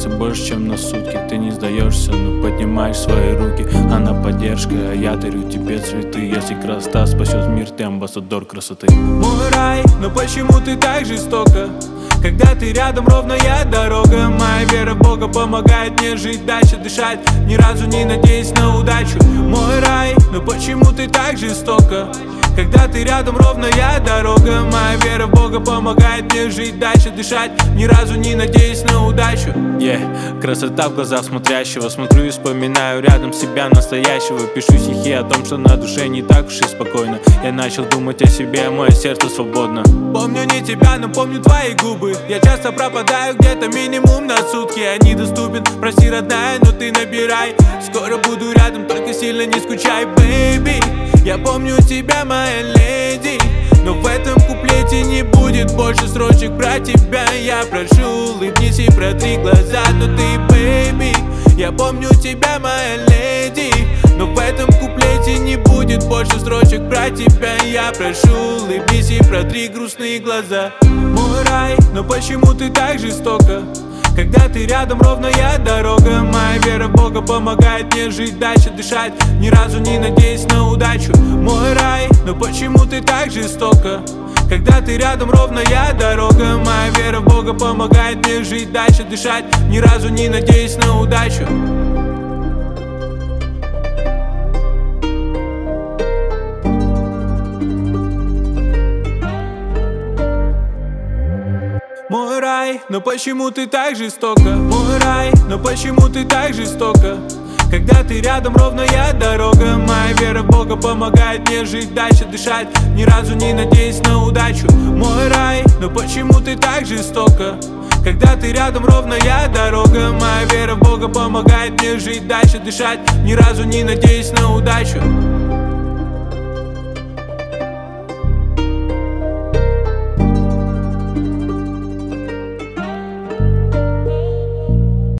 запасы больше, чем на сутки. Ты не сдаешься, но поднимаешь свои руки. Она поддержка, а я дарю тебе цветы. Если красота спасет мир, ты амбассадор красоты. Мой рай, но почему ты так жестоко? Когда ты рядом, ровная дорога. Моя вера в Бога помогает мне жить дальше, дышать, ни разу не надеясь на удачу. Мой рай, но почему ты так жестоко? Когда ты рядом, ровная дорога. Моя вера в Бога помогает мне жить дальше, дышать, ни разу не надеясь на удачу. Красота в глазах смотрящего. Смотрю и вспоминаю рядом себя настоящего. Пишу стихи о том, что на душе не так уж и спокойно. Я начал думать о себе, мое сердце свободно. Помню не тебя, но помню твои губы. Я часто пропадаю где-то минимум на сутки. Я недоступен, прости, родная, но ты набирай. Скоро буду рядом, только сильно не скучай, бэйби. Я помню тебя, моя леди, но в этом куплете не будет больше строчек про тебя. Я прошу, улыбнись и протри глаза, но ты, бэйби. Я помню тебя, моя леди, но в этом куплете не будет больше строчек про тебя. Я прошу, улыбнись и протри грустные глаза. Мой рай, но почему ты так жестоко? Когда ты рядом, ровная дорога. Моя вера в Бога помогает мне жить дальше, дышать, ни разу не надеясь на удачу. Мой рай, но почему ты так жестоко? Когда ты рядом, ровная дорога. Моя вера в Бога помогает мне жить дальше, дышать, ни разу не надеясь на удачу. Мой рай, но почему ты так жестоко? Мой рай, но почему ты так жестоко? Когда ты рядом, ровная дорога. Моя вера в Бога помогает мне жить дальше, дышать, ни разу не надеясь на удачу. Мой рай, но почему ты так жестоко? Когда ты рядом, ровная дорога. Моя вера в Бога помогает мне жить дальше, дышать, ни разу не надеясь на удачу.